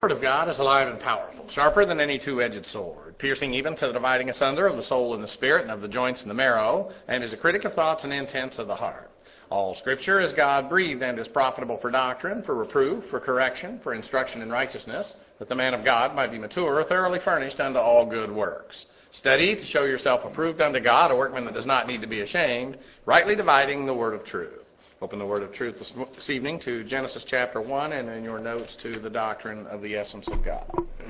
The Word of God is alive and powerful, sharper than any two-edged sword, piercing even to the dividing asunder of the soul and the spirit and of the joints and the marrow, and is a critic of thoughts and intents of the heart. All Scripture is God-breathed and is profitable for doctrine, for reproof, for correction, for instruction in righteousness, that the man of God might be mature, thoroughly furnished unto all good works. Study to show yourself approved unto God, a workman that does not need to be ashamed, rightly dividing the word of truth. Open the word of truth this evening to Genesis chapter 1, and in your notes to the doctrine of the essence of God.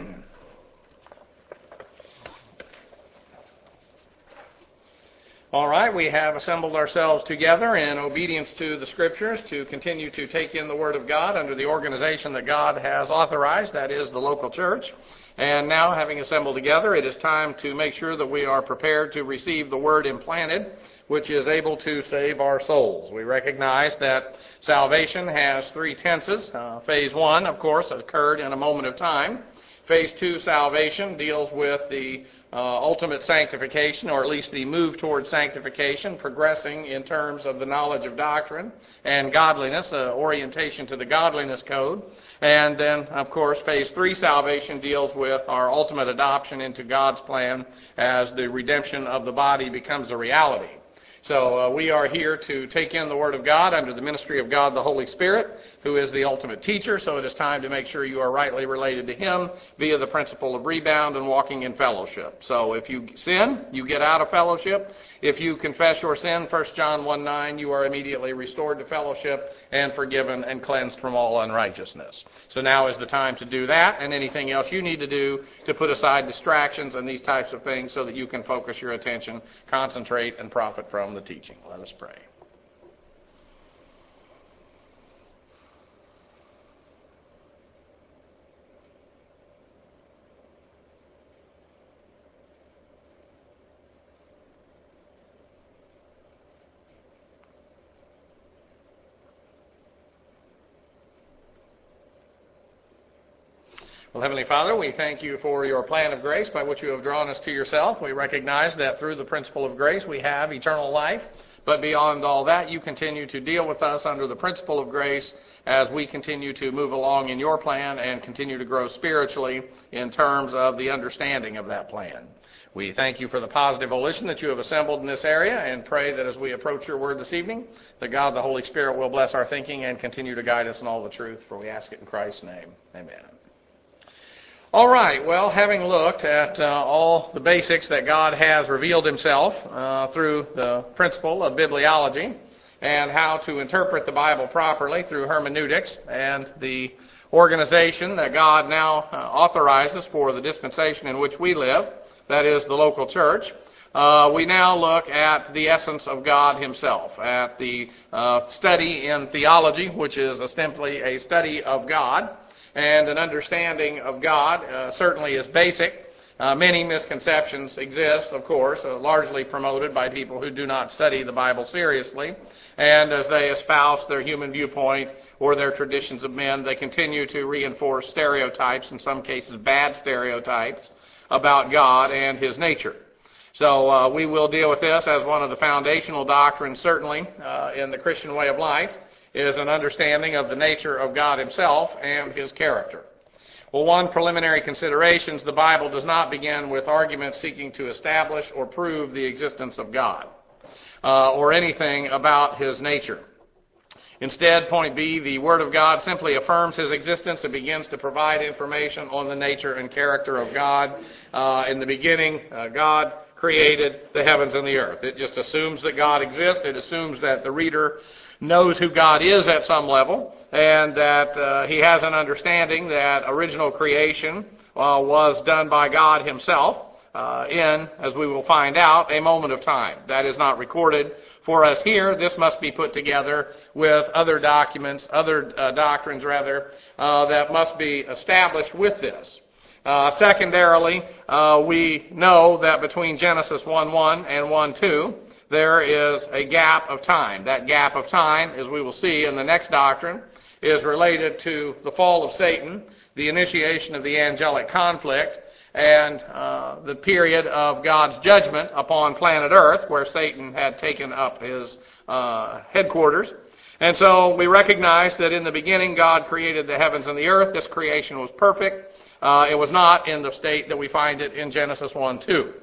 All right, we have assembled ourselves together in obedience to the Scriptures to continue to take in the Word of God under the organization that God has authorized, that is the local church. And now, having assembled together, it is time to make sure that we are prepared to receive the Word implanted, which is able to save our souls. We recognize that salvation has three tenses. Phase 1, of course, occurred in a moment of time. Phase 2, salvation, deals with the ultimate sanctification, or at least the move towards sanctification, progressing in terms of the knowledge of doctrine and godliness, orientation to the godliness code. And then, of course, Phase 3, salvation, deals with our ultimate adoption into God's plan as the redemption of the body becomes a reality. So we are here to take in the Word of God under the ministry of God the Holy Spirit, who is the ultimate teacher. So it is time to make sure you are rightly related to Him via the principle of rebound and walking in fellowship. So if you sin, you get out of fellowship. If you confess your sin, 1 John 1:9, you are immediately restored to fellowship and forgiven and cleansed from all unrighteousness. So now is the time to do that, and anything else you need to do to put aside distractions and these types of things so that you can focus your attention, concentrate, and profit from the teaching. Let us pray. Well, Heavenly Father, we thank you for your plan of grace by which you have drawn us to yourself. We recognize that through the principle of grace we have eternal life, but beyond all that, you continue to deal with us under the principle of grace as we continue to move along in your plan and continue to grow spiritually in terms of the understanding of that plan. We thank you for the positive volition that you have assembled in this area and pray that as we approach your word this evening, that God the Holy Spirit will bless our thinking and continue to guide us in all the truth, for we ask it in Christ's name. Amen. All right, well, having looked at all the basics that God has revealed himself through the principle of bibliology and how to interpret the Bible properly through hermeneutics and the organization that God now authorizes for the dispensation in which we live, that is the local church, we now look at the essence of God himself, at the study in theology, which is simply a study of God. And an understanding of God certainly is basic. Many misconceptions exist, of course, largely promoted by people who do not study the Bible seriously. And as they espouse their human viewpoint or their traditions of men, they continue to reinforce stereotypes, in some cases bad stereotypes, about God and his nature. So we will deal with this as one of the foundational doctrines, certainly, in the Christian way of life, is an understanding of the nature of God himself and his character. Well, one preliminary consideration is the Bible does not begin with arguments seeking to establish or prove the existence of God or anything about his nature. Instead, point B, the Word of God simply affirms his existence and begins to provide information on the nature and character of God. In the beginning, God created the heavens and the earth. It just assumes that God exists. It assumes that the reader knows who God is at some level, and that he has an understanding that original creation was done by God himself in, as we will find out, a moment of time. That is not recorded for us here. This must be put together with other documents, doctrines that must be established with this. Secondarily, we know that between Genesis 1:1 and 1:2, there is a gap of time. That gap of time, as we will see in the next doctrine, is related to the fall of Satan, the initiation of the angelic conflict, and the period of God's judgment upon planet Earth, where Satan had taken up his headquarters. And so we recognize that in the beginning God created the heavens and the earth. This creation was perfect. It was not in the state that we find it in Genesis 1:2.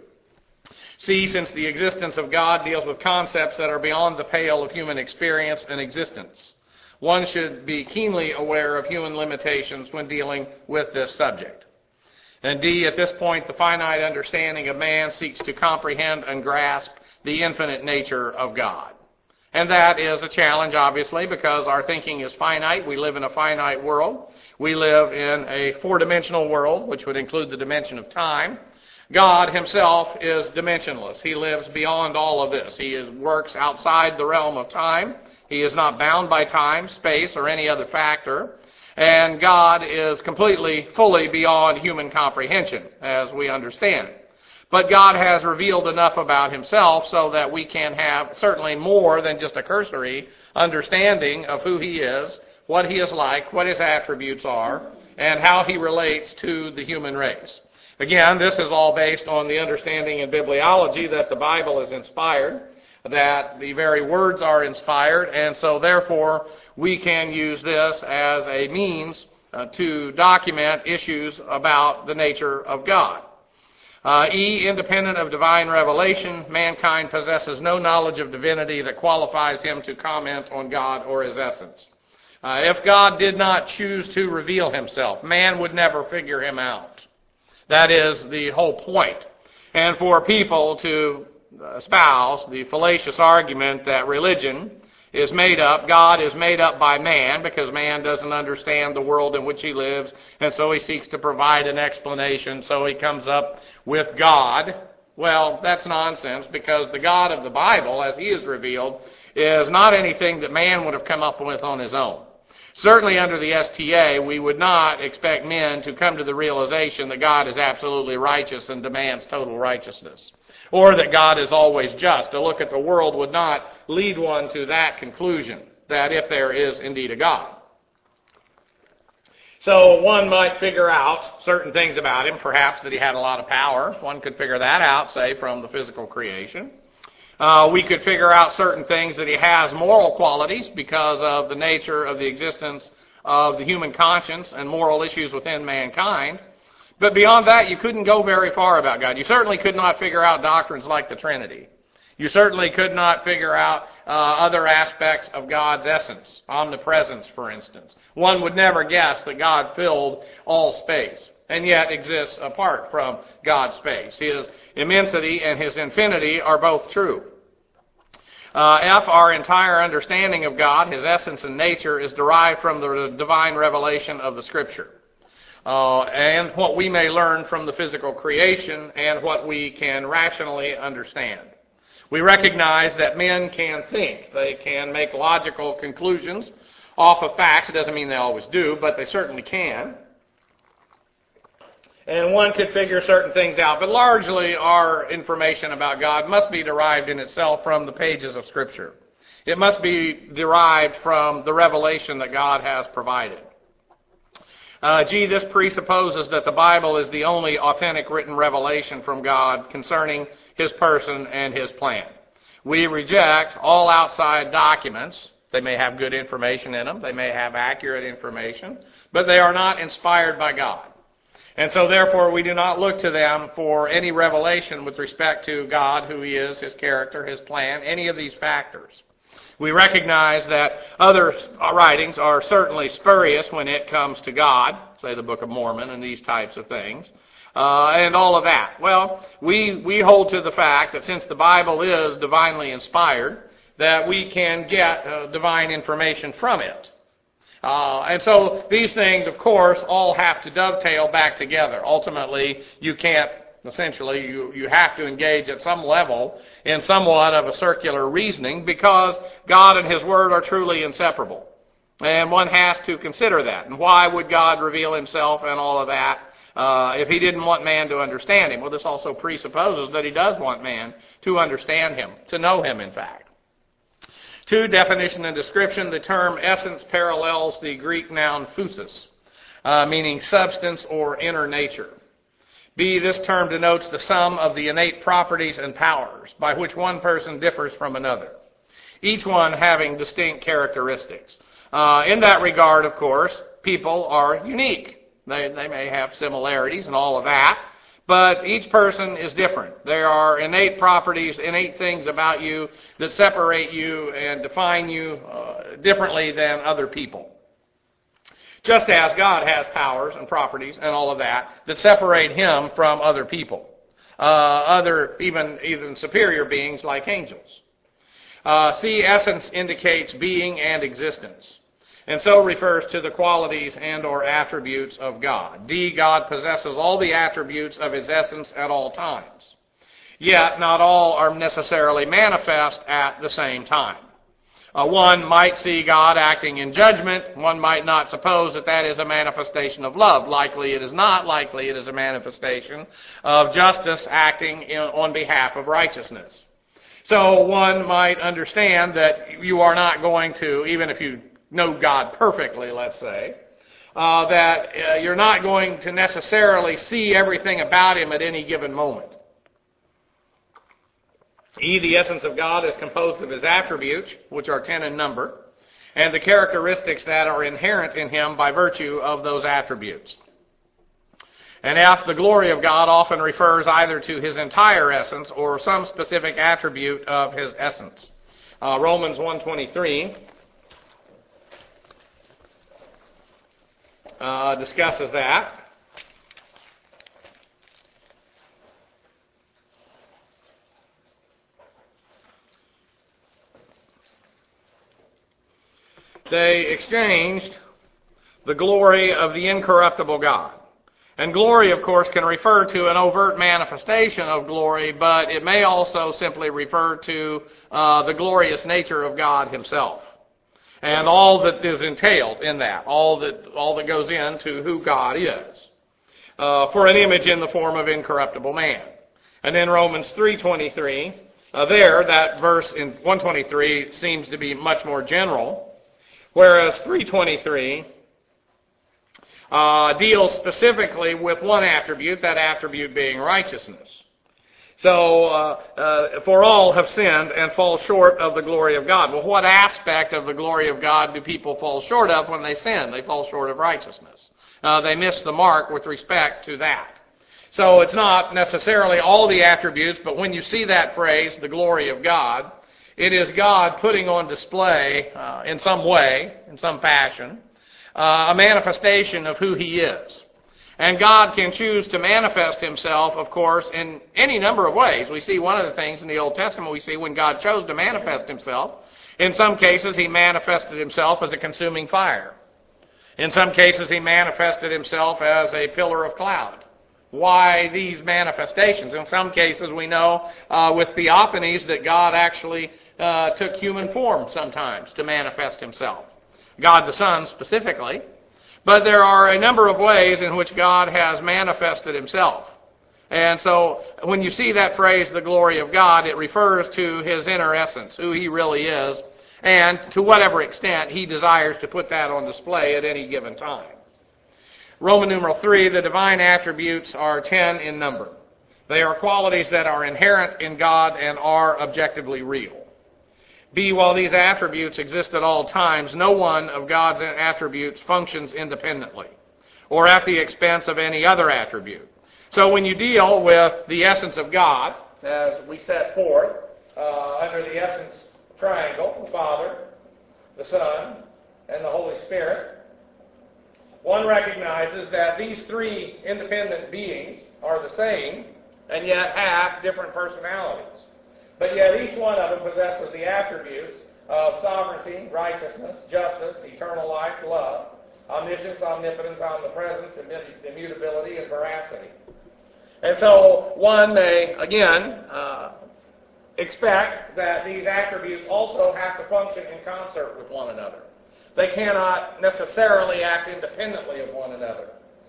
C, since the existence of God deals with concepts that are beyond the pale of human experience and existence, one should be keenly aware of human limitations when dealing with this subject. And D, at this point, the finite understanding of man seeks to comprehend and grasp the infinite nature of God. And that is a challenge, obviously, because our thinking is finite. We live in a finite world. We live in a four-dimensional world, which would include the dimension of time. God himself is dimensionless. He lives beyond all of this. He works outside the realm of time. He is not bound by time, space, or any other factor. And God is completely, fully beyond human comprehension, as we understand. But God has revealed enough about himself so that we can have certainly more than just a cursory understanding of who he is, what he is like, what his attributes are, and how he relates to the human race. Again, this is all based on the understanding in bibliology that the Bible is inspired, that the very words are inspired, and so therefore we can use this as a means to document issues about the nature of God. E, independent of divine revelation, mankind possesses no knowledge of divinity that qualifies him to comment on God or his essence. If God did not choose to reveal himself, man would never figure him out. That is the whole point. And for people to espouse the fallacious argument that religion is made up, God is made up by man because man doesn't understand the world in which he lives, and so he seeks to provide an explanation, so he comes up with God. Well, that's nonsense, because the God of the Bible, as he is revealed, is not anything that man would have come up with on his own. Certainly under the STA, we would not expect men to come to the realization that God is absolutely righteous and demands total righteousness, or that God is always just. To look at the world would not lead one to that conclusion, that if there is indeed a God. So one might figure out certain things about him, perhaps that he had a lot of power. One could figure that out, say, from the physical creation. We could figure out certain things that he has moral qualities because of the nature of the existence of the human conscience and moral issues within mankind. But beyond that, you couldn't go very far about God. You certainly could not figure out doctrines like the Trinity. You certainly could not figure out other aspects of God's essence, omnipresence, for instance. One would never guess that God filled all space, and yet exists apart from God's space. His immensity and his infinity are both true. F, our entire understanding of God, his essence and nature, is derived from the divine revelation of the Scripture. And what we may learn from the physical creation and what we can rationally understand. We recognize that men can think. They can make logical conclusions off of facts. It doesn't mean they always do, but they certainly can. And one could figure certain things out, but largely our information about God must be derived in itself from the pages of Scripture. It must be derived from the revelation that God has provided. G, this presupposes that the Bible is the only authentic written revelation from God concerning his person and his plan. We reject all outside documents. They may have good information in them. They may have accurate information, but they are not inspired by God. And so therefore we do not look to them for any revelation with respect to God, who he is, his character, his plan, any of these factors. We recognize that other writings are certainly spurious when it comes to God, say the Book of Mormon and these types of things, and all of that. Well, we hold to the fact that since the Bible is divinely inspired, that we can get divine information from it. And so these things, of course, all have to dovetail back together. Ultimately, you can't, essentially, you have to engage at some level in somewhat of a circular reasoning because God and his Word are truly inseparable. And one has to consider that. And why would God reveal himself and all of that if he didn't want man to understand him? Well, this also presupposes that he does want man to understand him, to know him, in fact. 2, definition and description. The term essence parallels the Greek noun phusis, meaning substance or inner nature. B, this term denotes the sum of the innate properties and powers by which one person differs from another. each one having distinct characteristics. In that regard, of course, people are unique. They may have similarities and all of that, but each person is different. There are innate properties, innate things about you that separate you and define you differently than other people. Just as God has powers and properties and all of that separate him from other people, even superior beings like angels. C, essence indicates being and existence, and so refers to the qualities and or attributes of God. D, God possesses all the attributes of his essence at all times. Yet not all are necessarily manifest at the same time. One might see God acting in judgment. One might not suppose that is a manifestation of love. Likely it is not. Likely it is a manifestation of justice acting on behalf of righteousness. So one might understand that you are not going to, even if you know God perfectly, let's say, that you're not going to necessarily see everything about him at any given moment. E, the essence of God is composed of his attributes, which are 10 in number, and the characteristics that are inherent in him by virtue of those attributes. And F, the glory of God often refers either to his entire essence or some specific attribute of his essence. Romans 1:23 discusses that. They exchanged the glory of the incorruptible God. And glory, of course, can refer to an overt manifestation of glory, but it may also simply refer to the glorious nature of God himself and all that is entailed in that, all that goes into who God is, for an image in the form of incorruptible man. And in Romans 3:23, that verse in 123 seems to be much more general, whereas 3:23 deals specifically with one attribute, that attribute being righteousness. So, for all have sinned and fall short of the glory of God. Well, what aspect of the glory of God do people fall short of when they sin? They fall short of righteousness. They miss the mark with respect to that. So it's not necessarily all the attributes, but when you see that phrase, the glory of God, it is God putting on display in some way, in some fashion, a manifestation of who he is. And God can choose to manifest himself, of course, in any number of ways. We see one of the things in the Old Testament, we see when God chose to manifest himself. In some cases, he manifested himself as a consuming fire. In some cases, he manifested himself as a pillar of cloud. Why these manifestations? In some cases, we know with theophanies that God actually took human form sometimes to manifest himself. God the Son specifically. But there are a number of ways in which God has manifested himself. And so when you see that phrase, the glory of God, it refers to his inner essence, who he really is, and to whatever extent he desires to put that on display at any given time. Roman numeral 3, the divine attributes are 10 in number. They are qualities that are inherent in God and are objectively real. B, while these attributes exist at all times, no one of God's attributes functions independently or at the expense of any other attribute. So when you deal with the essence of God, as we set forth under the essence triangle, the Father, the Son, and the Holy Spirit, one recognizes that these three independent beings are the same and yet have different personalities. But yet each one of them possesses the attributes of sovereignty, righteousness, justice, eternal life, love, omniscience, omnipotence, omnipresence, immutability, and veracity. And so one may, again, expect that these attributes also have to function in concert with one another. They cannot necessarily act independently of one another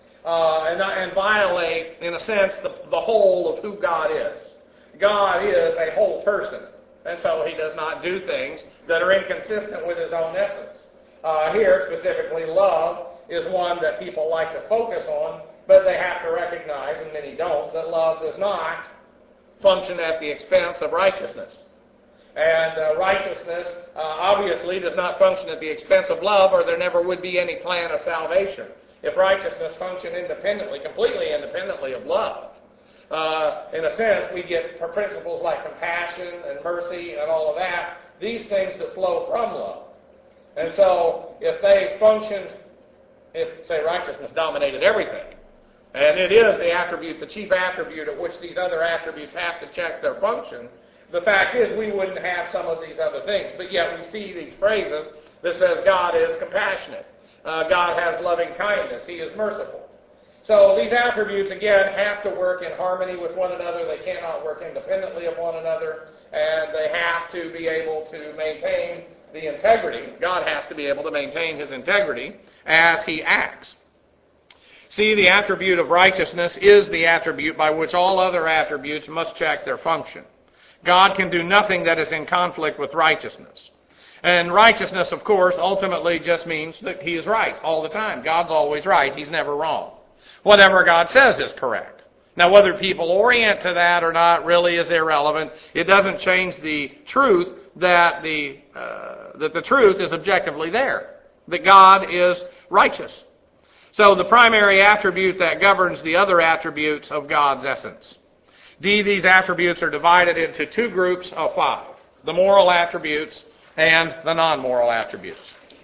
and violate, in a sense, the whole of who God is. God is a whole person, and so he does not do things that are inconsistent with his own essence. Here, specifically, love is one that people like to focus on, but they have to recognize, and many don't, that love does not function at the expense of righteousness. And righteousness obviously does not function at the expense of love, or there never would be any plan of salvation. If righteousness functioned independently, completely independently of love, in a sense, we get principles like compassion and mercy and all of that, these things that flow from love. And so, if they functioned, if, say, righteousness dominated everything, and it is the attribute, the chief attribute at which these other attributes have to check their function, the fact is we wouldn't have some of these other things. But yet we see these phrases that says God is compassionate. God has loving kindness. He is merciful. So these attributes, again, have to work in harmony with one another. They cannot work independently of one another. And they have to be able to maintain the integrity. God has to be able to maintain his integrity as he acts. See, the attribute of righteousness is the attribute by which all other attributes must check their function. God can do nothing that is in conflict with righteousness. And righteousness, of course, ultimately just means that he is right all the time. God's always right. He's never wrong. Whatever God says is correct. Now, whether people orient to that or not really is irrelevant. It doesn't change the truth that the truth is objectively there, that God is righteous. So the primary attribute that governs the other attributes of God's essence. D, these attributes are divided into two groups of 5, the moral attributes and the non-moral attributes.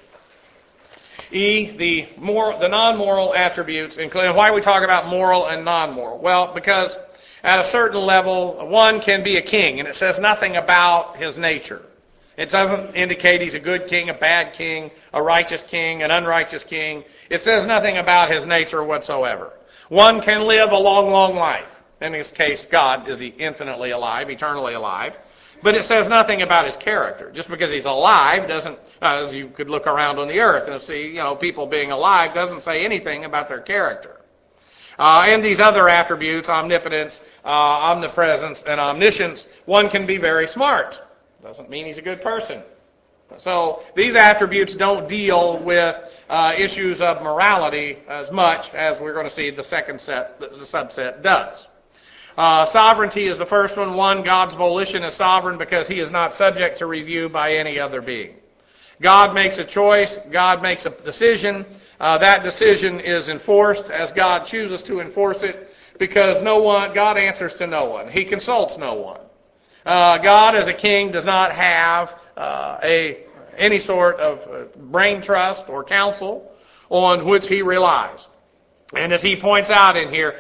E, the non-moral attributes, including why we talk about moral and non-moral. Well, because at a certain level, one can be a king, and it says nothing about his nature. It doesn't indicate he's a good king, a bad king, a righteous king, an unrighteous king. It says nothing about his nature whatsoever. One can live a long, long life. In this case, God is infinitely alive, eternally alive. But it says nothing about his character. Just because he's alive doesn't, as you could look around on the earth and see, people being alive, doesn't say anything about their character. And these other attributes, omnipotence, omnipresence, and omniscience, one can be very smart. Doesn't mean he's a good person. So these attributes don't deal with issues of morality as much as we're going to see the second set, the subset does. Sovereignty is the first one. One, God's volition is sovereign because he is not subject to review by any other being. God makes a choice. God makes a decision. That decision is enforced as God chooses to enforce it because God answers to no one. He consults no one. God as a king does not have any sort of brain trust or counsel on which he relies. And as he points out in here,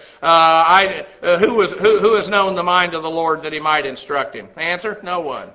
who has known the mind of the Lord that he might instruct him? Answer, no one.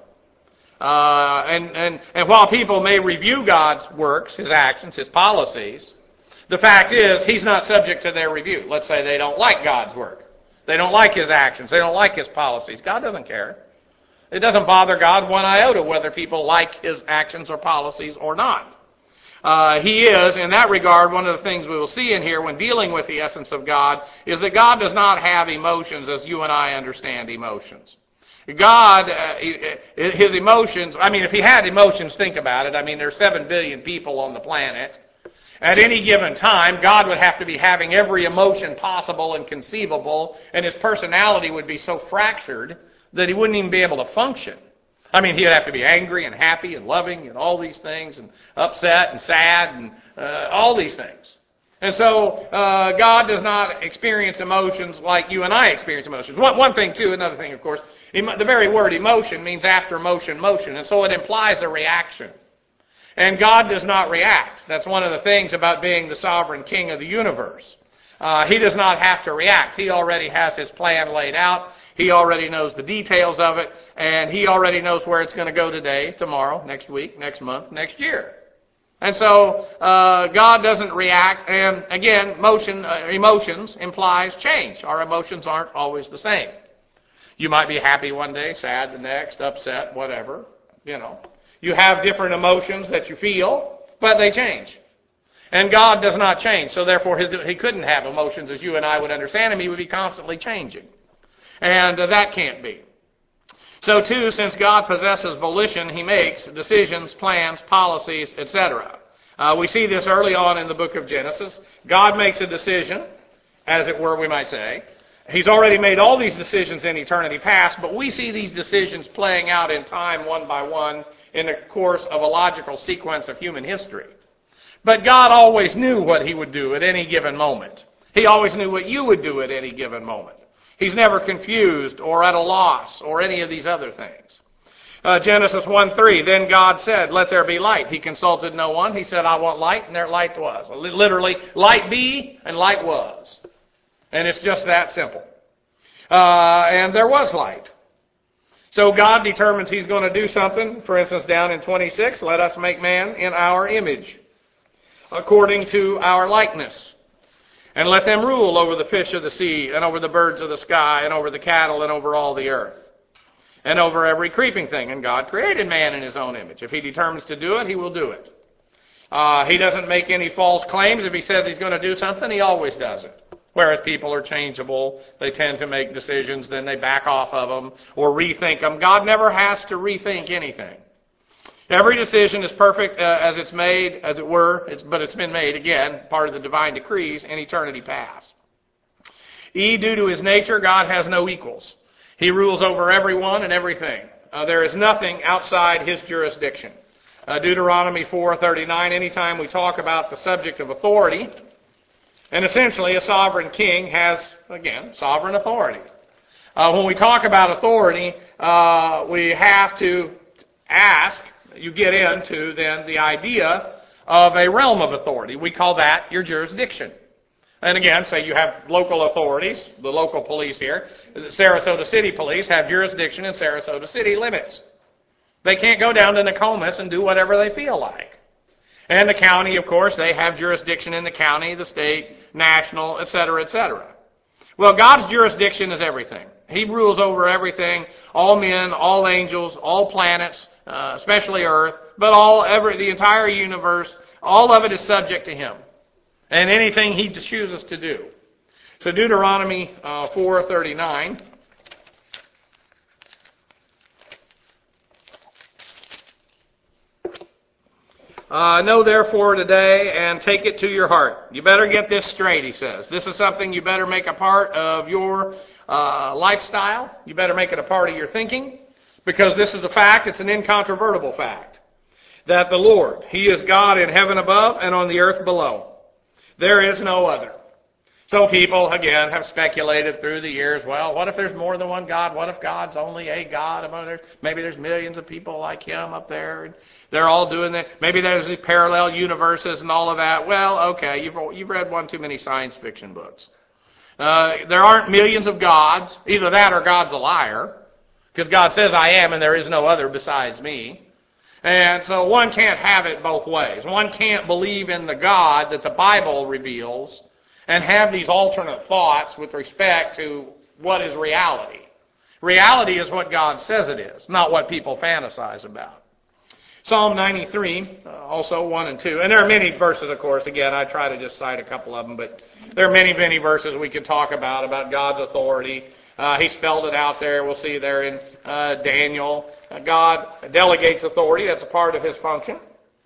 And while people may review God's works, his actions, his policies, the fact is he's not subject to their review. Let's say they don't like God's work. They don't like his actions. They don't like his policies. God doesn't care. It doesn't bother God one iota whether people like his actions or policies or not. He is, in that regard, one of the things we will see in here when dealing with the essence of God is that God does not have emotions as you and I understand emotions. God, his emotions, if he had emotions, think about it. There's 7 billion people on the planet. At any given time, God would have to be having every emotion possible and conceivable, and his personality would be so fractured that he wouldn't even be able to function. He'd have to be angry and happy and loving and all these things, and upset and sad and all these things. And so God does not experience emotions like you and I experience emotions. One thing, too, another thing, of course, the very word emotion means after motion, motion. And so it implies a reaction. And God does not react. That's one of the things about being the sovereign king of the universe. He does not have to react. He already has his plan laid out. He already knows the details of it, and he already knows where it's going to go today, tomorrow, next week, next month, next year. And so God doesn't react, and again, emotions implies change. Our emotions aren't always the same. You might be happy one day, sad the next, upset, whatever, You have different emotions that you feel, but they change. And God does not change, so therefore he couldn't have emotions as you and I would understand him. He would be constantly changing. And that can't be. So too, since God possesses volition, he makes decisions, plans, policies, etc. We see this early on in the book of Genesis. God makes a decision, as it were, we might say. He's already made all these decisions in eternity past, but we see these decisions playing out in time one by one in the course of a logical sequence of human history. But God always knew what He would do at any given moment. He always knew what you would do at any given moment. He's never confused or at a loss or any of these other things. Genesis 1:3, then God said, let there be light. He consulted no one. He said, I want light, and there light was. Literally, light be, and light was. And it's just that simple. And there was light. So God determines He's going to do something. For instance, down in 26, let us make man in our image, according to our likeness. And let them rule over the fish of the sea, and over the birds of the sky, and over the cattle, and over all the earth, and over every creeping thing. And God created man in His own image. If He determines to do it, He will do it. He doesn't make any false claims. If He says He's going to do something, He always does it. Whereas people are changeable, they tend to make decisions, then they back off of them or rethink them. God never has to rethink anything. Every decision is perfect as it's made, as it were, but it's been made, again, part of the divine decrees in eternity past. Due to His nature, God has no equals. He rules over everyone and everything. There is nothing outside His jurisdiction. Deuteronomy 4:39, anytime we talk about the subject of authority, and essentially a sovereign king has, again, sovereign authority. When we talk about authority, we have to ask, you get into then the idea of a realm of authority. We call that your jurisdiction. And again, say you have local authorities, the local police here. The Sarasota City Police have jurisdiction in Sarasota City limits. They can't go down to Nokomis and do whatever they feel like. And the county, of course, they have jurisdiction in the county, the state, national, etc., etc. Well, God's jurisdiction is everything. He rules over everything, all men, all angels, all planets, especially Earth, but the entire universe, all of it is subject to Him. And anything He chooses to do. So Deuteronomy 4:39. Know therefore today and take it to your heart. You better get this straight, he says. This is something you better make a part of your lifestyle. You better make it a part of your thinking. Because this is a fact, it's an incontrovertible fact. That the Lord, He is God in heaven above and on the earth below. There is no other. So people, again, have speculated through the years, well, what if there's more than one God? What if God's only a God? Maybe there's millions of people like Him up there, and they're all doing that. Maybe there's these parallel universes and all of that. Well, okay, you've read one too many science fiction books. There aren't millions of gods. Either that or God's a liar, because God says, I am, and there is no other besides me. And so one can't have it both ways. One can't believe in the God that the Bible reveals and have these alternate thoughts with respect to what is reality. Reality is what God says it is, not what people fantasize about. Psalm 93, also 1 and 2. And there are many verses, of course. Again, I try to just cite a couple of them, but there are many, many verses we could talk about God's authority. He spelled it out there. We'll see there in Daniel. God delegates authority. That's a part of His function.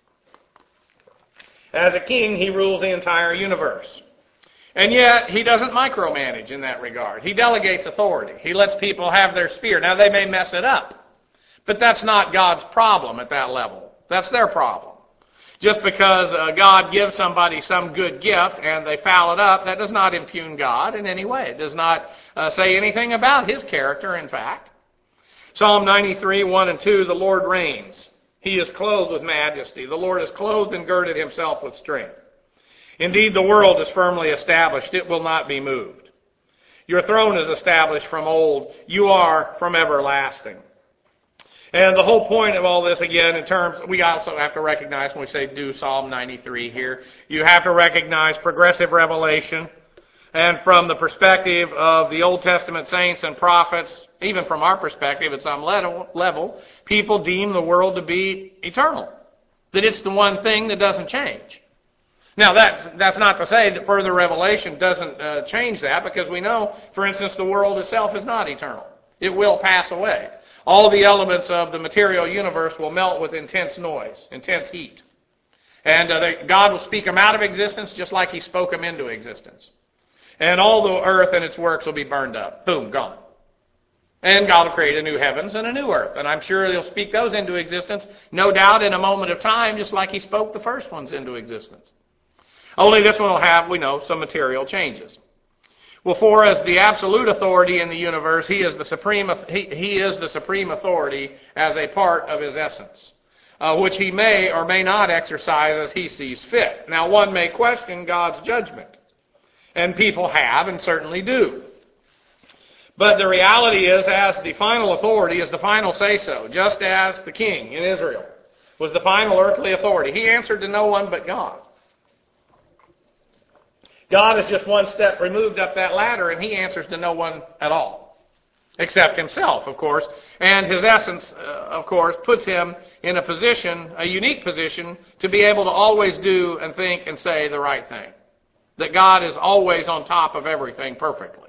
As a king, He rules the entire universe. And yet, He doesn't micromanage in that regard. He delegates authority. He lets people have their sphere. Now, they may mess it up, but that's not God's problem at that level. That's their problem. Just because God gives somebody some good gift and they foul it up, that does not impugn God in any way. It does not say anything about His character, in fact. Psalm 93, 1 and 2, the Lord reigns. He is clothed with majesty. The Lord is clothed and girded Himself with strength. Indeed, the world is firmly established. It will not be moved. Your throne is established from old. You are from everlasting. And the whole point of all this, again, in terms, we also have to recognize when we say do Psalm 93 here, you have to recognize progressive revelation. And from the perspective of the Old Testament saints and prophets, even from our perspective at some level, people deem the world to be eternal. That it's the one thing that doesn't change. Now, that's not to say that further revelation doesn't change that, because we know, for instance, the world itself is not eternal. It will pass away. All the elements of the material universe will melt with intense noise, intense heat. And God will speak them out of existence just like He spoke them into existence. And all the earth and its works will be burned up. Boom, gone. And God will create a new heavens and a new earth. And I'm sure He'll speak those into existence, no doubt in a moment of time, just like He spoke the first ones into existence. Only this one will have, we know, some material changes. Well, for as the absolute authority in the universe, He is the supreme authority as a part of His essence, which He may or may not exercise as He sees fit. Now, one may question God's judgment, and people have and certainly do. But the reality is, as the final authority, is the final say-so, just as the king in Israel was the final earthly authority. He answered to no one but God. God is just one step removed up that ladder, and He answers to no one at all, except Himself, of course. And His essence, of course, puts Him in a position, a unique position, to be able to always do and think and say the right thing. That God is always on top of everything perfectly.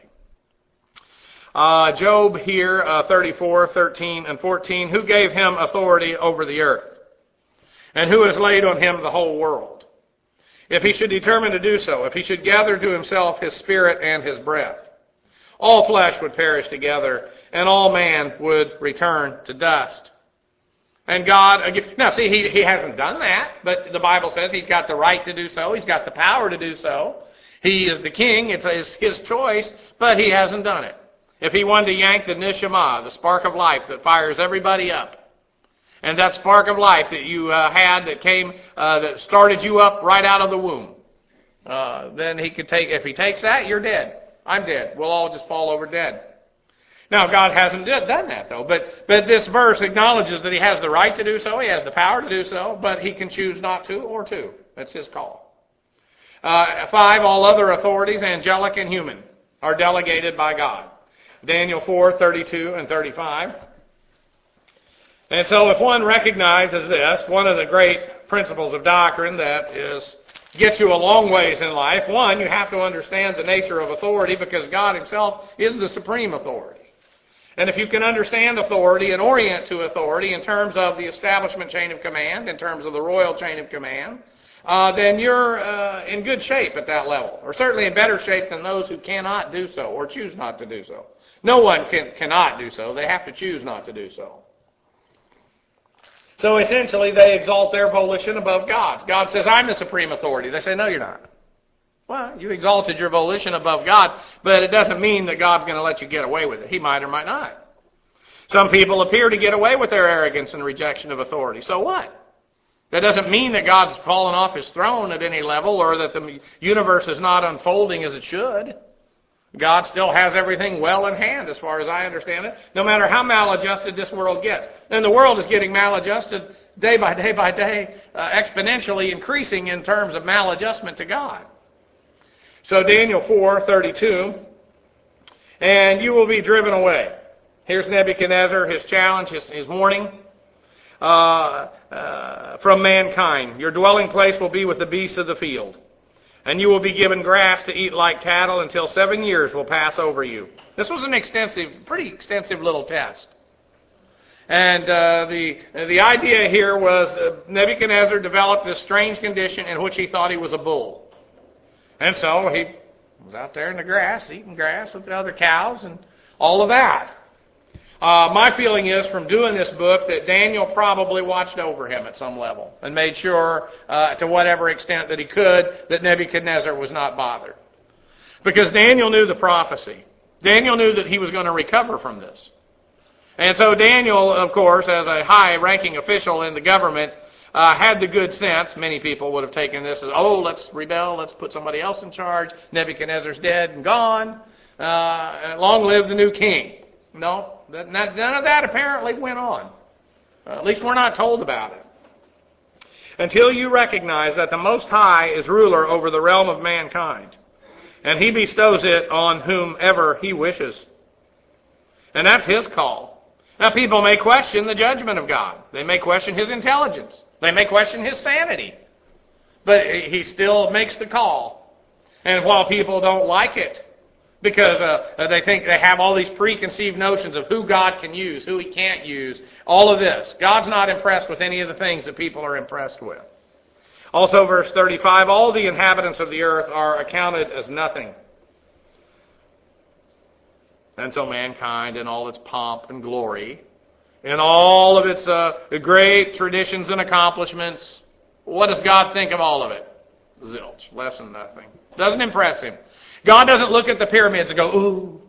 Job here, 34, 13, and 14. Who gave Him authority over the earth? And who has laid on Him the whole world? If He should determine to do so, if He should gather to Himself His spirit and His breath, all flesh would perish together, and all man would return to dust. And God, now see, He hasn't done that, but the Bible says He's got the right to do so. He's got the power to do so. He is the king. It's His choice, but He hasn't done it. If He wanted to yank the neshama, the spark of life that fires everybody up, and that spark of life that you had that came, that started you up right out of the womb, then He could take, if He takes that, you're dead. I'm dead. We'll all just fall over dead. Now, God hasn't done that, though. But this verse acknowledges that He has the right to do so, He has the power to do so, but He can choose not to or to. That's His call. 5, all other authorities, angelic and human, are delegated by God. Daniel 4, 32 and 35. And so if one recognizes this, one of the great principles of doctrine that gets you a long ways in life, one, you have to understand the nature of authority because God Himself is the supreme authority. And if you can understand authority and orient to authority in terms of the establishment chain of command, in terms of the royal chain of command, then you're in good shape at that level, or certainly in better shape than those who cannot do so or choose not to do so. No one cannot do so. They have to choose not to do so. So essentially, they exalt their volition above God's. God says, I'm the supreme authority. They say, no, you're not. Well, you exalted your volition above God, but it doesn't mean that God's going to let you get away with it. He might or might not. Some people appear to get away with their arrogance and rejection of authority. So what? That doesn't mean that God's fallen off His throne at any level or that the universe is not unfolding as it should. God still has everything well in hand as far as I understand it, no matter how maladjusted this world gets. And the world is getting maladjusted day by day by day, exponentially increasing in terms of maladjustment to God. So Daniel 4:32, and you will be driven away. Here's Nebuchadnezzar, his challenge, his warning from mankind. Your dwelling place will be with the beasts of the field. And you will be given grass to eat like cattle until 7 years will pass over you. This was an pretty extensive little test. And the idea here was Nebuchadnezzar developed this strange condition in which he thought he was a bull. And so he was out there in the grass, eating grass with the other cows and all of that. My feeling is from doing this book that Daniel probably watched over him at some level and made sure, to whatever extent that he could, that Nebuchadnezzar was not bothered. Because Daniel knew the prophecy. Daniel knew that he was going to recover from this. And so Daniel, of course, as a high-ranking official in the government, had the good sense, many people would have taken this as, oh, let's rebel, let's put somebody else in charge, Nebuchadnezzar's dead and gone, long live the new king. No, none of that apparently went on. At least we're not told about it. Until you recognize that the Most High is ruler over the realm of mankind, and He bestows it on whomever He wishes. And that's His call. Now, people may question the judgment of God. They may question His intelligence. They may question His sanity. But He still makes the call. And while people don't like it, because they think they have all these preconceived notions of who God can use, who He can't use, all of this. God's not impressed with any of the things that people are impressed with. Also, verse 35, all the inhabitants of the earth are accounted as nothing. And so mankind in all its pomp and glory, in all of its great traditions and accomplishments, what does God think of all of it? Zilch, less than nothing. Doesn't impress him. God doesn't look at the pyramids and go, ooh.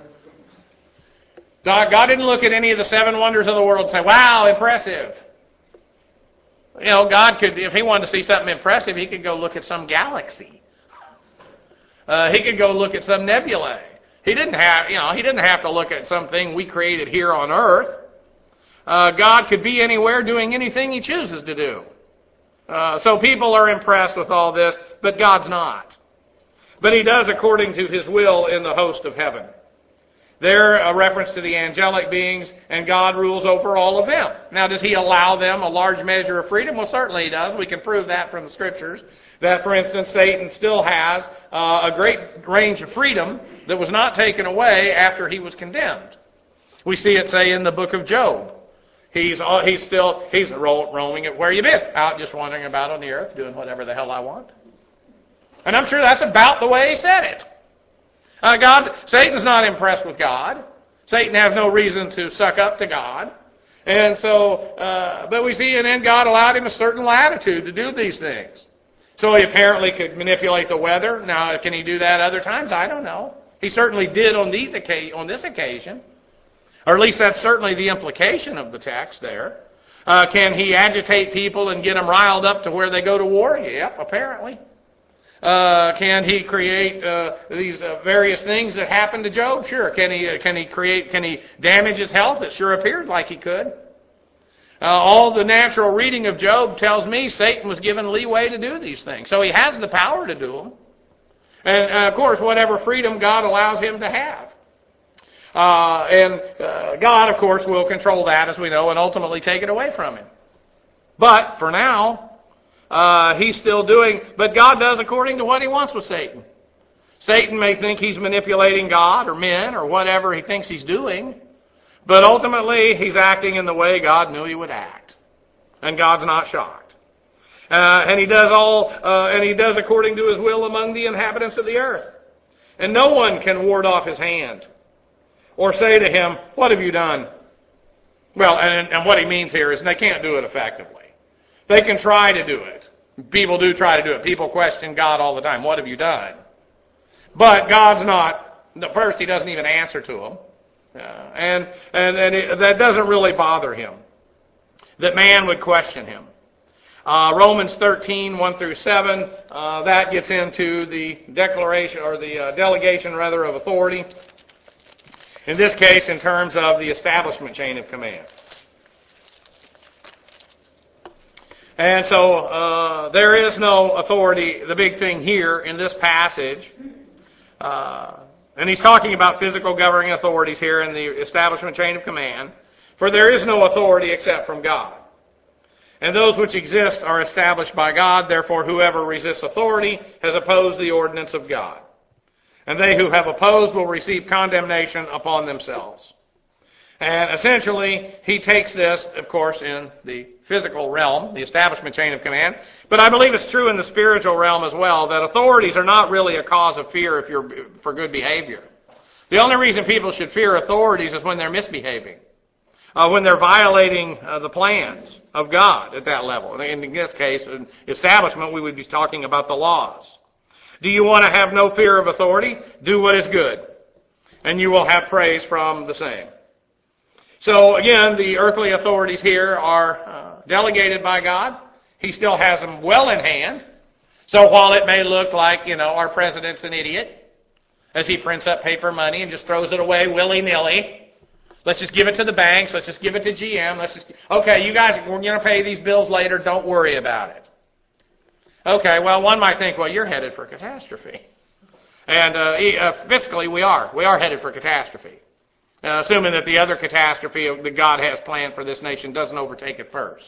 God didn't look at any of the 7 wonders of the world and say, wow, impressive. You know, God could, if he wanted to see something impressive, he could go look at some galaxy. He could go look at some nebulae. He didn't have to look at something we created here on earth. God could be anywhere doing anything he chooses to do. So people are impressed with all this, but God's not. But he does according to his will in the host of heaven. They're a reference to the angelic beings, and God rules over all of them. Now, does he allow them a large measure of freedom? Well, certainly he does. We can prove that from the Scriptures. That, for instance, Satan still has a great range of freedom that was not taken away after he was condemned. We see it, say, in the book of Job. He's roaming at where you been? Out just wandering about on the earth, doing whatever the hell I want. And I'm sure that's about the way he said it. Satan's not impressed with God. Satan has no reason to suck up to God. And so, but we see, and then God allowed him a certain latitude to do these things. So he apparently could manipulate the weather. Now, can he do that other times? I don't know. He certainly did on this occasion. Or at least that's certainly the implication of the text there. Can he agitate people and get them riled up to where they go to war? Yep, apparently. Can he create these various things that happened to Job? Sure. Can he damage his health? It sure appeared like he could. All the natural reading of Job tells me Satan was given leeway to do these things. So he has the power to do them. And of course, whatever freedom God allows him to have. God, of course, will control that, as we know, and ultimately take it away from him. But for now, he's still doing, but God does according to what he wants with Satan. Satan may think he's manipulating God or men or whatever he thinks he's doing, but ultimately he's acting in the way God knew he would act. And God's not shocked. And he does according to his will among the inhabitants of the earth. And no one can ward off his hand or say to him, what have you done? Well, and what he means here is they can't do it effectively. They can try to do it. People do try to do it. People question God all the time. What have you done? But God's not. First, he doesn't even answer to them. That doesn't really bother him. That man would question him. Romans 13, 1 through 7, that gets into the declaration, or the delegation, rather, of authority. In this case, in terms of the establishment chain of command. And so there is no authority, the big thing here in this passage. And he's talking about physical governing authorities here in the establishment chain of command. For there is no authority except from God. And those which exist are established by God. Therefore, whoever resists authority has opposed the ordinance of God. And they who have opposed will receive condemnation upon themselves. And essentially, he takes this, of course, in the physical realm, the establishment chain of command. But I believe it's true in the spiritual realm as well, that authorities are not really a cause of fear if you're for good behavior. The only reason people should fear authorities is when they're misbehaving. When they're violating the plans of God at that level. In this case, in establishment, we would be talking about the laws. Do you want to have no fear of authority? Do what is good, and you will have praise from the same. So again, the earthly authorities here are delegated by God. He still has them well in hand. So while it may look like, our president's an idiot, as he prints up paper money and just throws it away willy-nilly, let's just give it to the banks, let's just give it to GM, okay, you guys, we're going to pay these bills later, don't worry about it. Okay, well, one might think, well, you're headed for catastrophe. And fiscally, we are. We are headed for catastrophe. Assuming that the other catastrophe that God has planned for this nation doesn't overtake it first.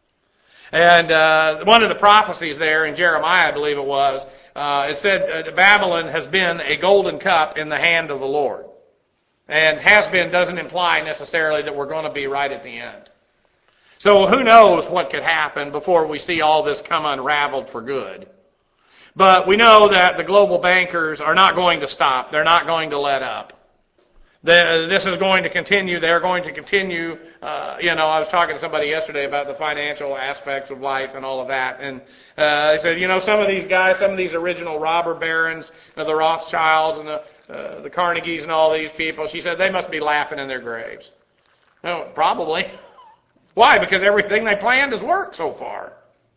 And one of the prophecies there in Jeremiah, I believe it was, it said Babylon has been a golden cup in the hand of the Lord. And has been doesn't imply necessarily that we're going to be right at the end. So who knows what could happen before we see all this come unraveled for good. But we know that the global bankers are not going to stop. They're not going to let up. This is going to continue. They're going to continue. I was talking to somebody yesterday about the financial aspects of life and all of that. And they said, some of these guys, some of these original robber barons, the Rothschilds and the Carnegies and all these people, she said, they must be laughing in their graves. No, probably. Why? Because everything they planned has worked so far.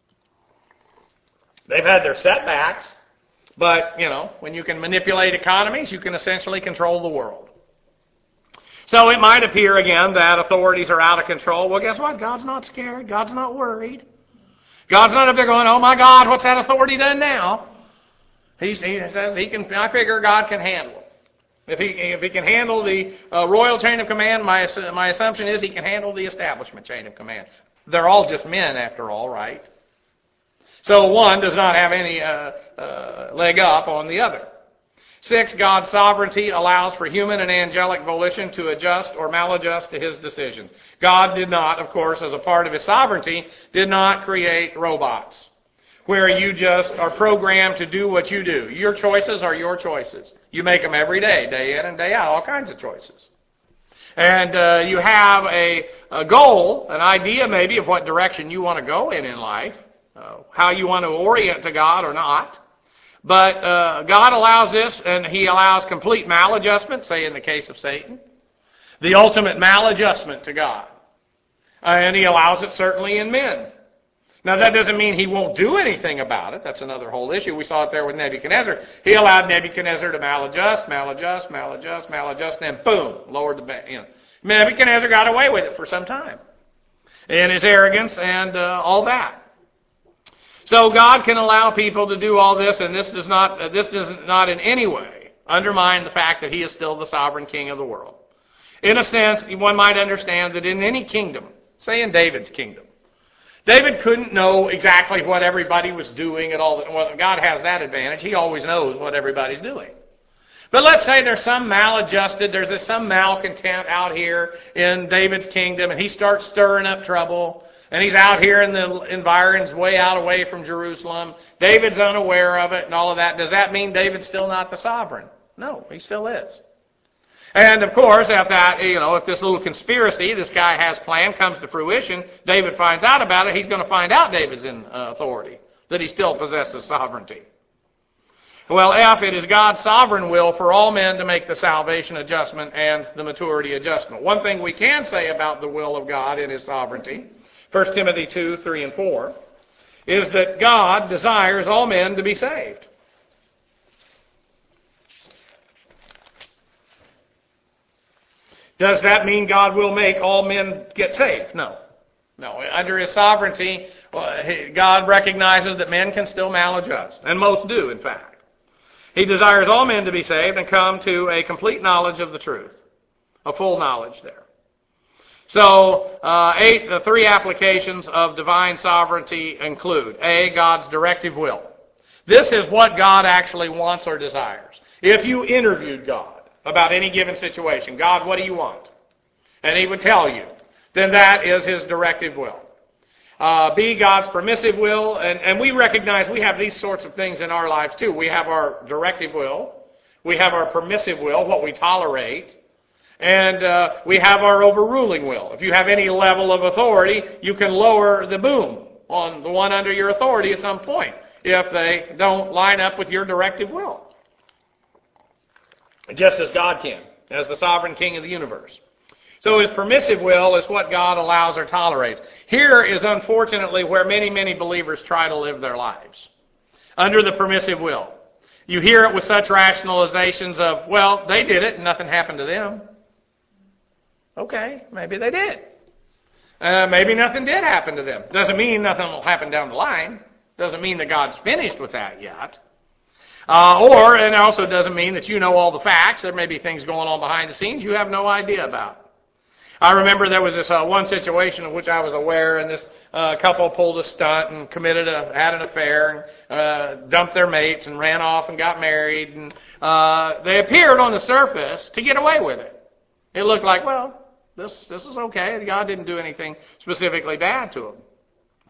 They've had their setbacks, but, when you can manipulate economies, you can essentially control the world. So it might appear, again, that authorities are out of control. Well, guess what? God's not scared. God's not worried. God's not up there going, oh my God, what's that authority done now? He says he can. I figure God can handle it. If he can handle the royal chain of command, my assumption is he can handle the establishment chain of command. They're all just men, after all, right? So one does not have any leg up on the other. 6, God's sovereignty allows for human and angelic volition to adjust or maladjust to his decisions. God did not, of course, as a part of his sovereignty, did not create robots where you just are programmed to do what you do. Your choices are your choices. You make them every day, day in and day out, all kinds of choices. And you have a goal, an idea maybe of what direction you want to go in life, how you want to orient to God or not. But God allows this, and he allows complete maladjustment, say in the case of Satan, the ultimate maladjustment to God. And he allows it certainly in men. Now that doesn't mean he won't do anything about it. That's another whole issue. We saw it there with Nebuchadnezzar. He allowed Nebuchadnezzar to maladjust, and boom, lowered the Nebuchadnezzar got away with it for some time in his arrogance and all that. So God can allow people to do all this, and this does not in any way undermine the fact that he is still the sovereign king of the world. In a sense, one might understand that in any kingdom, say in David's kingdom, David couldn't know exactly what everybody was doing and all that. Well, God has that advantage. He always knows what everybody's doing. But let's say there's some there's some malcontent out here in David's kingdom, and he starts stirring up trouble. And he's out here in the environs, way out away from Jerusalem. David's unaware of it and all of that. Does that mean David's still not the sovereign? No, he still is. And of course, if this little conspiracy this guy has planned comes to fruition, David finds out about it, he's going to find out David's in authority, that he still possesses sovereignty. Well, F, it is God's sovereign will for all men to make the salvation adjustment and the maturity adjustment. One thing we can say about the will of God in his sovereignty, 1 Timothy 2, 3, and 4, is that God desires all men to be saved. Does that mean God will make all men get saved? No. No. Under his sovereignty, God recognizes that men can still maladjust, and most do, in fact. He desires all men to be saved and come to a complete knowledge of the truth, a full knowledge there. So, the 3 applications of divine sovereignty include, A, God's directive will. This is what God actually wants or desires. If you interviewed God about any given situation, God, what do you want? And he would tell you, then that is his directive will. B, God's permissive will, and we recognize we have these sorts of things in our lives too. We have our directive will, we have our permissive will, what we tolerate, and we have our overruling will. If you have any level of authority, you can lower the boom on the one under your authority at some point if they don't line up with your directive will. Just as God can, as the sovereign king of the universe. So his permissive will is what God allows or tolerates. Here is unfortunately where many, many believers try to live their lives. Under the permissive will. You hear it with such rationalizations of, well, they did it and nothing happened to them. Okay, maybe they did. Maybe nothing did happen to them. Doesn't mean nothing will happen down the line. Doesn't mean that God's finished with that yet. And also doesn't mean that you know all the facts. There may be things going on behind the scenes you have no idea about. I remember there was this one situation of which I was aware, and this couple pulled a stunt and had an affair, and dumped their mates and ran off and got married. And they appeared on the surface to get away with it. It looked like, well, this is okay. God didn't do anything specifically bad to them.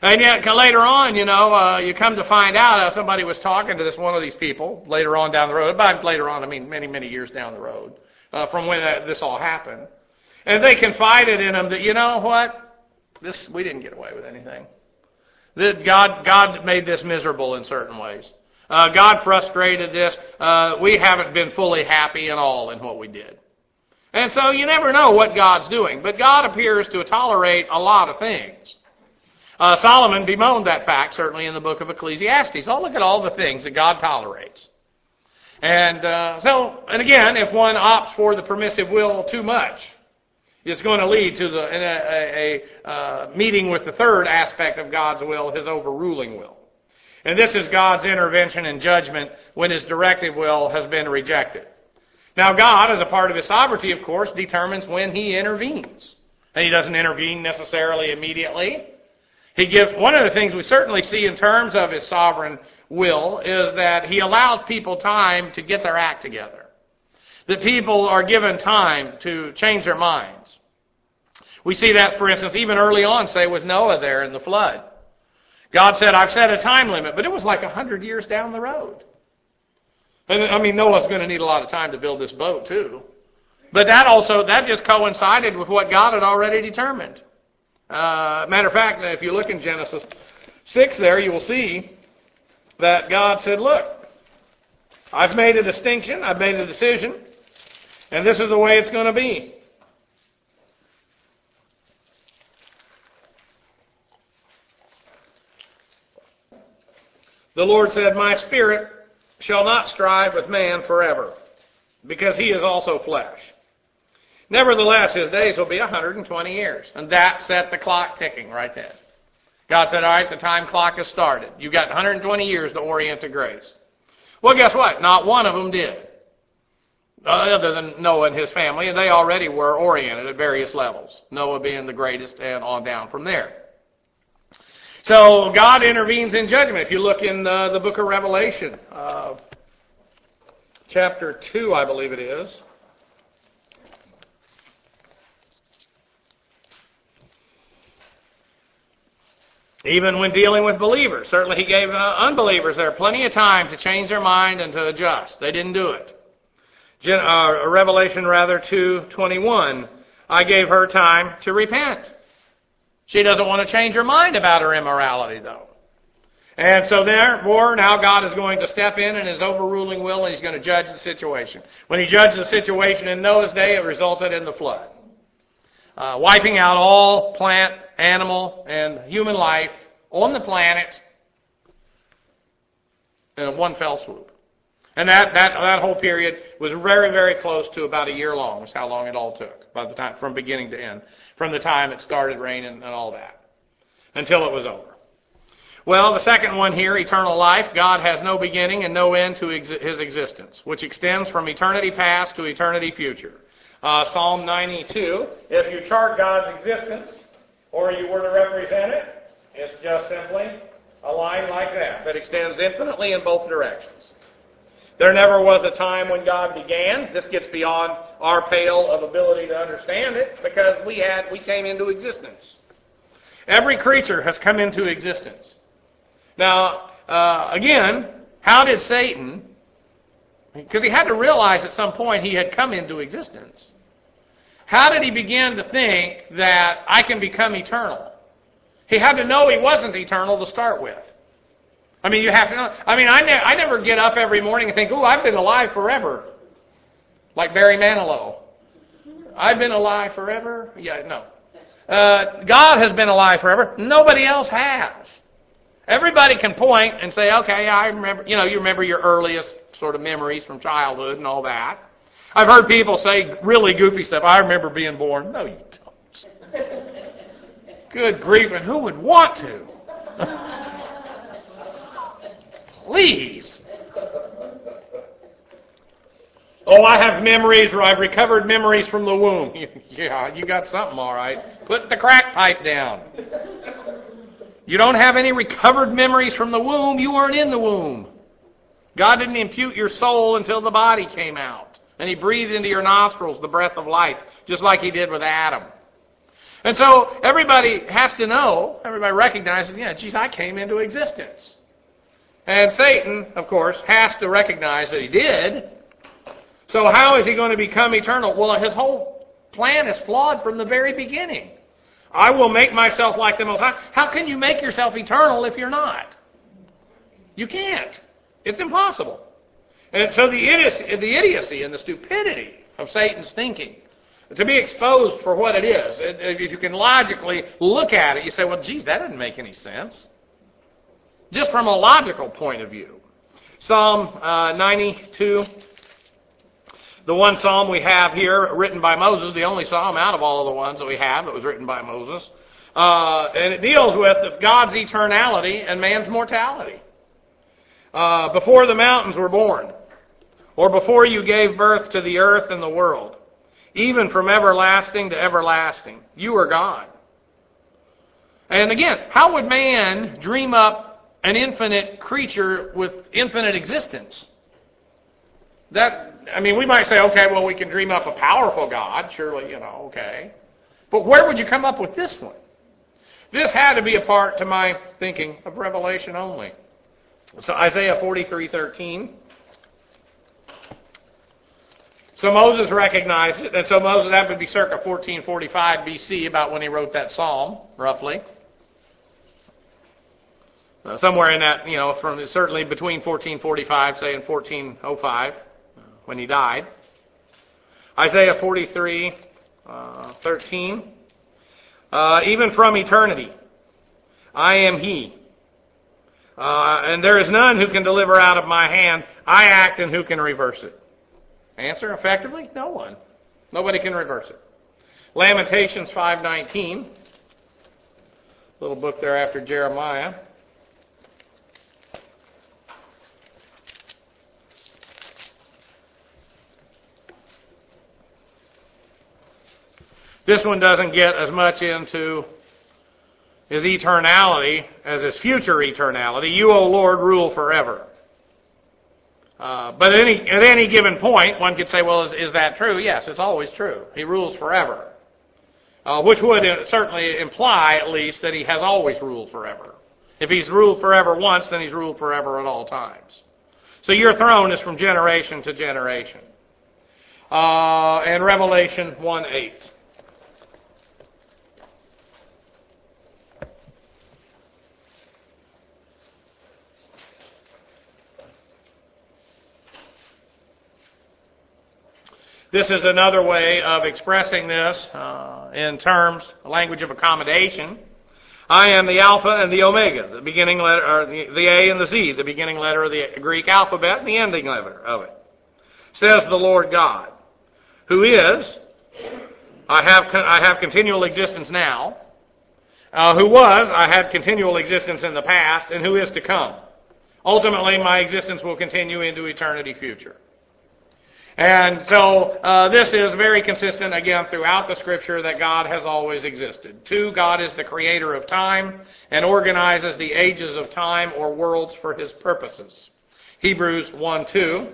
And yet later on, you come to find out, somebody was talking to one of these people later on down the road. By later on, I mean many, many years down the road from when this all happened. And they confided in him that, you know what, we didn't get away with anything. That God made this miserable in certain ways. God frustrated this. We haven't been fully happy at all in what we did. And so you never know what God's doing. But God appears to tolerate a lot of things. Solomon bemoaned that fact, certainly in the book of Ecclesiastes. Oh, look at all the things that God tolerates. And and again, if one opts for the permissive will too much, it's going to lead to a meeting with the third aspect of God's will, His overruling will. And this is God's intervention and judgment when His directive will has been rejected. Now, God, as a part of His sovereignty, of course, determines when He intervenes. And He doesn't intervene necessarily immediately. He gives, one of the things we certainly see in terms of His sovereign will is that He allows people time to get their act together. That people are given time to change their minds. We see that, for instance, even early on, say, with Noah there in the flood. God said, I've set a time limit, but it was like 100 years down the road. And I mean, Noah's going to need a lot of time to build this boat, too. But that just coincided with what God had already determined. Matter of fact, if you look in Genesis 6 there, you will see that God said, look, I've made a distinction, I've made a decision, and this is the way it's going to be. The Lord said, my spirit shall not strive with man forever, because he is also flesh. Nevertheless, his days will be 120 years. And that set the clock ticking right then. God said, all right, the time clock has started. You've got 120 years to orient to grace. Well, guess what? Not one of them did. Other than Noah and his family, and they already were oriented at various levels. Noah being the greatest and on down from there. So God intervenes in judgment. If you look in the book of Revelation, chapter 2, I believe it is. Even when dealing with believers. Certainly He gave unbelievers there plenty of time to change their mind and to adjust. They didn't do it. Revelation 2:21. I gave her time to repent. She doesn't want to change her mind about her immorality, though. And so therefore, now God is going to step in His overruling will, and He's going to judge the situation. When He judged the situation in Noah's day, it resulted in the flood. Wiping out all plant, animal, and human life on the planet in one fell swoop. And that whole period was very, very close to about a year long. That's how long it all took, by the time, from beginning to end, from the time it started raining and all that, until it was over. Well, the second one here, eternal life, God has no beginning and no end to His existence, which extends from eternity past to eternity future. Psalm 92, if you chart God's existence, or you were to represent it, it's just simply a line like that extends infinitely in both directions. There never was a time when God began. This gets beyond our pale of ability to understand it, because we came into existence. Every creature has come into existence. Now, again, how did Satan, because he had to realize at some point he had come into existence, how did he begin to think that I can become eternal? He had to know he wasn't eternal to start with. I mean, you have to know. I mean, I never get up every morning and think, ooh, I've been alive forever. Like Barry Manilow. I've been alive forever? Yeah, no. God has been alive forever. Nobody else has. Everybody can point and say, okay, I remember, you remember your earliest sort of memories from childhood and all that. I've heard people say really goofy stuff. I remember being born. No, you don't. Good grief, and who would want to? Please. Oh, I have memories, or I've recovered memories from the womb. Yeah, you got something, all right. Put the crack pipe down. You don't have any recovered memories from the womb. You weren't in the womb. God didn't impute your soul until the body came out. And He breathed into your nostrils the breath of life, just like He did with Adam. And so everybody has to know, everybody recognizes, yeah, geez, I came into existence. And Satan, of course, has to recognize that he did. So how is he going to become eternal? Well, his whole plan is flawed from the very beginning. I will make myself like the Most High. How can you make yourself eternal if you're not? You can't. It's impossible. And so the idiocy and the stupidity of Satan's thinking, to be exposed for what it is, if you can logically look at it, you say, well, geez, that doesn't make any sense. Just from a logical point of view. Psalm 92, the one psalm we have here written by Moses, the only psalm out of all of the ones that we have that was written by Moses. And it deals with God's eternality and man's mortality. Before the mountains were born, or before you gave birth to the earth and the world, even from everlasting to everlasting, you are God. And again, how would man dream up an infinite creature with infinite existence? We might say, okay, well, we can dream up a powerful God, surely, okay. But where would you come up with this one? This had to be a part, to my thinking, of Revelation only. So Isaiah 43:13. So Moses recognized it, and so Moses, that would be circa 1445 BC, about when he wrote that psalm, roughly. Somewhere in that, from certainly between 1445, say, and 1405, when he died. Isaiah 43:13. Even from eternity, I am He. And there is none who can deliver out of my hand. I act, and who can reverse it? Answer, effectively, no one. Nobody can reverse it. Lamentations 5:19. Little book there after Jeremiah. This one doesn't get as much into his eternality as his future eternality. You, O Lord, rule forever. But at any given point, one could say, well, is that true? Yes, it's always true. He rules forever. Which would certainly imply, at least, that he has always ruled forever. If he's ruled forever once, then he's ruled forever at all times. So your throne is from generation to generation. And Revelation 1:8. This is another way of expressing this in terms, language of accommodation. I am the Alpha and the Omega, the beginning letter, or the A and the Z, the beginning letter of the Greek alphabet and the ending letter of it. Says the Lord God, who is, I have continual existence now, who was, I had continual existence in the past, and who is to come. Ultimately, my existence will continue into eternity future. And so this is very consistent, again, throughout the Scripture that God has always existed. 2, God is the creator of time and organizes the ages of time or worlds for His purposes. Hebrews 1:2.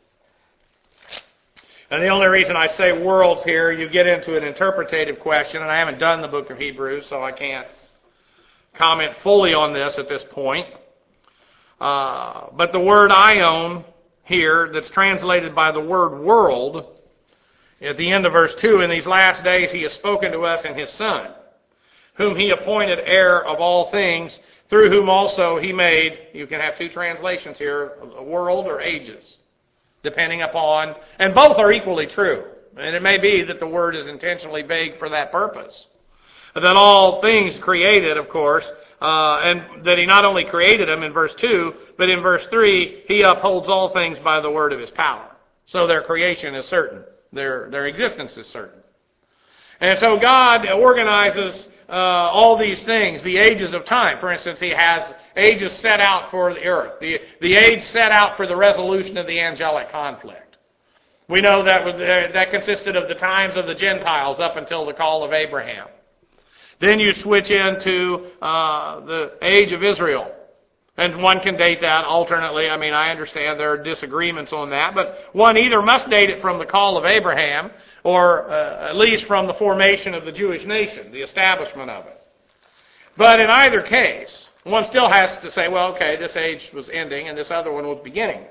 And the only reason I say worlds here, you get into an interpretative question, and I haven't done the book of Hebrews, so I can't comment fully on this at this point. But the word aion here, that's translated by the word world, at the end of verse 2, in these last days He has spoken to us in His Son, whom He appointed heir of all things, through whom also He made, you can have 2 translations here, world or ages, depending upon, and both are equally true. And it may be that the word is intentionally vague for that purpose. That all things created, of course, and that He not only created them in verse 2, but in verse 3, He upholds all things by the word of His power. So their creation is certain. Their existence is certain. And so God organizes all these things, the ages of time. For instance, He has ages set out for the earth, the age set out for the resolution of the angelic conflict. We know that consisted of the times of the Gentiles up until the call of Abraham. Then you switch into the age of Israel, And one can date that alternately. I mean, I understand there are disagreements on that, but one either must date it from the call of Abraham or at least from the formation of the Jewish nation, the establishment of it. But in either case, one still has to say, well, okay, this age was ending and this other one was beginning.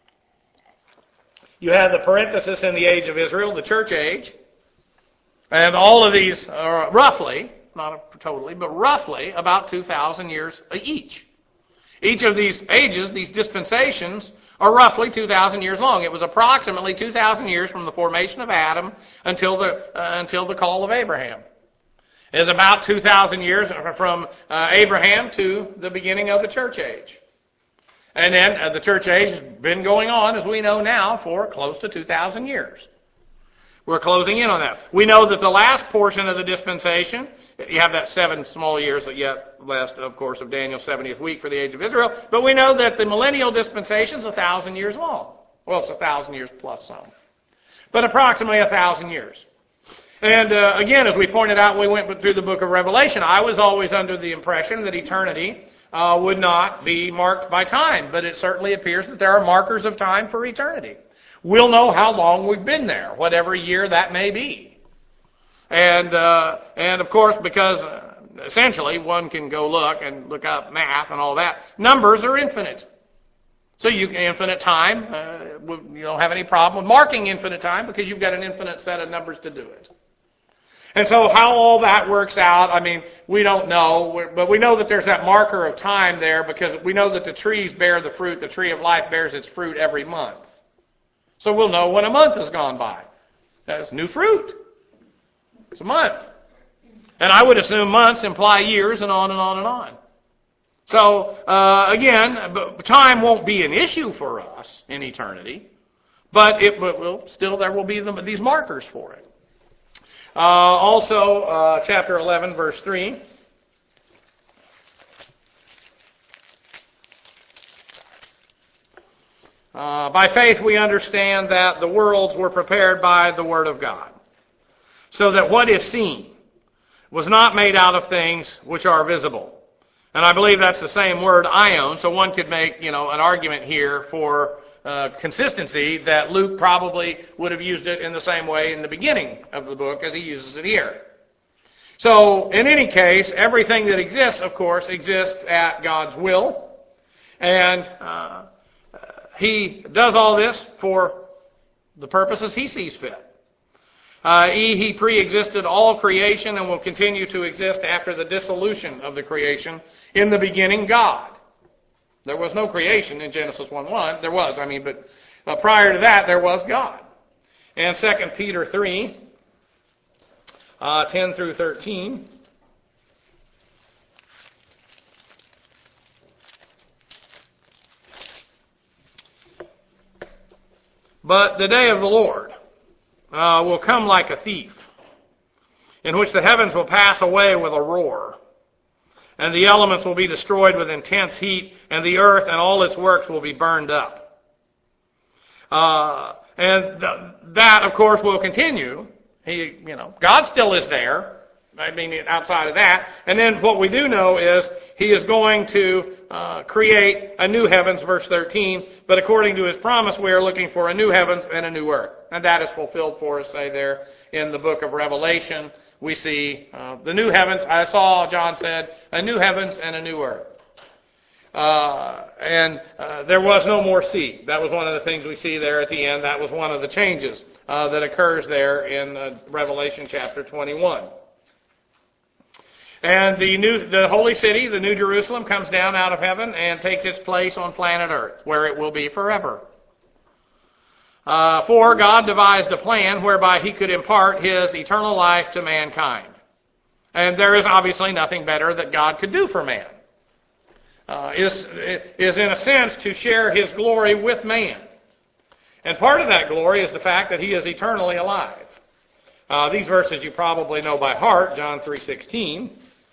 You have the parenthesis in the age of Israel, the church age, and all of these are roughly, not totally, but roughly about 2,000 years each. Each of these ages, these dispensations, are roughly 2,000 years long. It was approximately 2,000 years from the formation of Adam until the call of Abraham. It is about 2,000 years from Abraham to the beginning of the church age. And then the church age has been going on, as we know now, for close to 2,000 years. We're closing in on that. We know that the last portion of the dispensation, you have that 7 small years that yet last, of course, of Daniel's 70th week for the age of Israel. But we know that the millennial dispensation is 1,000 years long. Well, it's 1,000 years plus some. But approximately 1,000 years. And again, as we pointed out when we went through the book of Revelation, I was always under the impression that eternity would not be marked by time. But it certainly appears that there are markers of time for eternity. We'll know how long we've been there, whatever year that may be. And of course, because essentially one can go look up math and all that, numbers are infinite. So infinite time, you don't have any problem with marking infinite time because you've got an infinite set of numbers to do it. And so how all that works out, I mean, we don't know, but we know that there's that marker of time there because we know that the trees bear the fruit. The tree of life bears its fruit every month. So we'll know when a month has gone by. That's new fruit. It's a month. And I would assume months imply years and on and on and on. So, again, time won't be an issue for us in eternity, but still there will be these markers for it. Also, chapter 11, verse 3. By faith we understand that the worlds were prepared by the Word of God, so that what is seen was not made out of things which are visible. And I believe that's the same word, ion, so one could make an argument here for consistency that Luke probably would have used it in the same way in the beginning of the book as he uses it here. So, in any case, everything that exists, of course, exists at God's will. And He does all this for the purposes He sees fit. He pre-existed all creation and will continue to exist after the dissolution of the creation. In the beginning, God. There was no creation in Genesis 1:1. There was, but prior to that, there was God. And 2 Peter 3, 10 through 13. But the day of the Lord will come like a thief, in which the heavens will pass away with a roar, and the elements will be destroyed with intense heat, and the earth and all its works will be burned up. That, of course, will continue. God still is there. Outside of that. And then what we do know is He is going to create a new heavens, verse 13. But according to His promise, we are looking for a new heavens and a new earth. And that is fulfilled for us, there in the book of Revelation. We see the new heavens. I saw, John said, a new heavens and a new earth. There was no more sea. That was one of the things we see there at the end. That was one of the changes that occurs there in Revelation chapter 21. And the holy city, the New Jerusalem, comes down out of heaven and takes its place on planet Earth, where it will be forever. For God devised a plan whereby He could impart His eternal life to mankind. And there is obviously nothing better that God could do for man. Is in a sense to share His glory with man. And part of that glory is the fact that He is eternally alive. These verses you probably know by heart, John 3:16.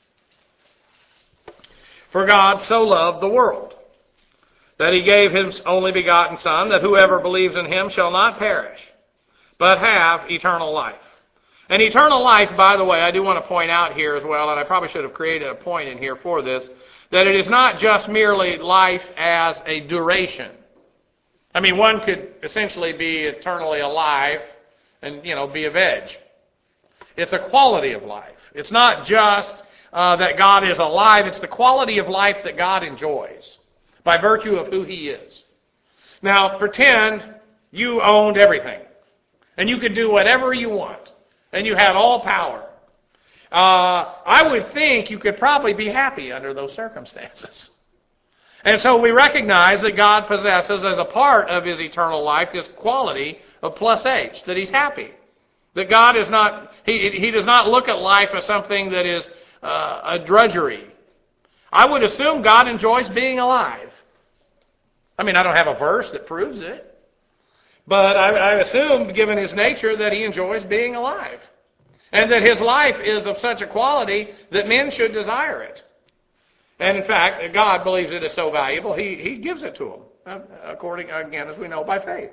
For God so loved the world, that He gave His only begotten Son, that whoever believes in Him shall not perish, but have eternal life. And eternal life, by the way, I do want to point out here as well, and I probably should have created a point in here for this, that it is not just merely life as a duration. I mean, one could essentially be eternally alive and, be of age. It's a quality of life. It's not just that God is alive. It's the quality of life that God enjoys by virtue of who He is. Now, pretend you owned everything, and you could do whatever you want, and you had all power. I would think you could probably be happy under those circumstances. And so we recognize that God possesses, as a part of His eternal life, this quality of plus H, that He's happy. That God is not, He does not look at life as something that is a drudgery. I would assume God enjoys being alive. I mean, I don't have a verse that proves it. But I assume, given His nature, that He enjoys being alive. And that His life is of such a quality that men should desire it. And in fact, God believes it is so valuable, He gives it to them, according, again, as we know, by faith.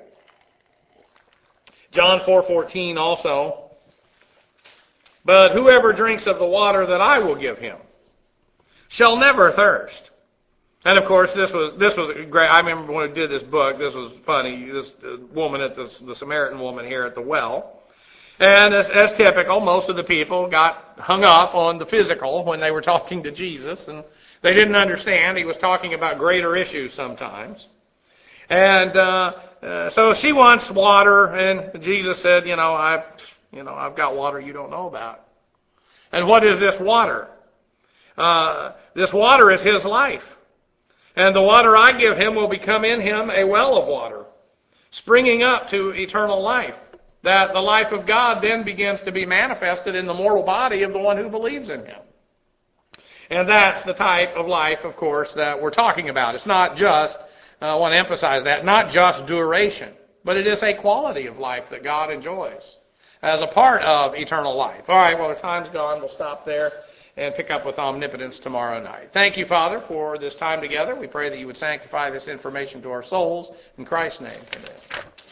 John 4:14 also, but whoever drinks of the water that I will give him shall never thirst. And of course, this was great. I remember when we did this book, this was funny. This woman the Samaritan woman here at the well. And as typical, most of the people got hung up on the physical when they were talking to Jesus, and they didn't understand He was talking about greater issues sometimes. And so she wants water, and Jesus said, I've got water you don't know about. And what is this water? This water is His life. And the water I give him will become in him a well of water, springing up to eternal life. That the life of God then begins to be manifested in the mortal body of the one who believes in Him. And that's the type of life, of course, that we're talking about. It's not just, I want to emphasize that, not just duration, but it is a quality of life that God enjoys as a part of eternal life. All right, well, the time's gone. We'll stop there and pick up with omnipotence tomorrow night. Thank you, Father, for this time together. We pray that You would sanctify this information to our souls. In Christ's name, amen.